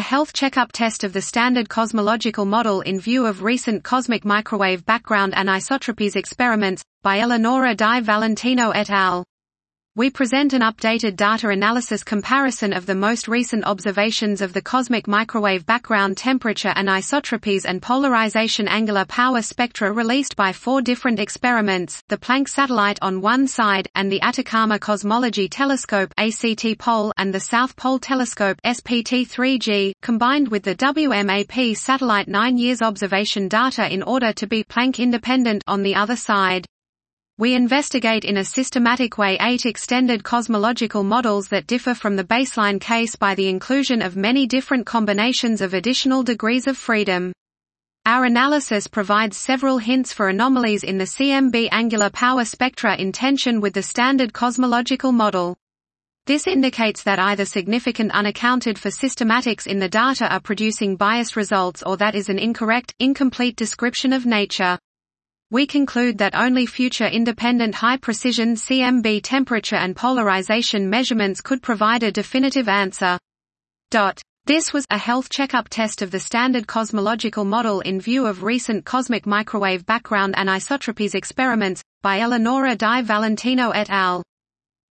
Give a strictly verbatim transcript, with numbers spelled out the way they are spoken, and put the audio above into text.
health checkup test of the standard cosmological model in view of recent cosmic microwave background anisotropies experiments, by Eleonora Di Valentino et al. We present an updated data analysis comparison of the most recent observations of the cosmic microwave background temperature anisotropies and polarization angular power spectra released by four different experiments, the Planck satellite on one side, and the Atacama Cosmology Telescope A C T Pole and the South Pole Telescope S P T three G, combined with the W M A P satellite nine years observation data in order to be Planck independent on the other side. We investigate in a systematic way eight extended cosmological models that differ from the baseline case by the inclusion of many different combinations of additional degrees of freedom. Our analysis provides several hints for anomalies in the C M B angular power spectra in tension with the standard cosmological model. This indicates that either significant unaccounted for systematics in the data are producing biased results or that is an incorrect, incomplete description of nature. We conclude that only future independent high-precision C M B temperature and polarization measurements could provide a definitive answer. This was a health checkup test of the standard cosmological model in view of recent cosmic microwave background anisotropies experiments, by Eleonora Di Valentino et al.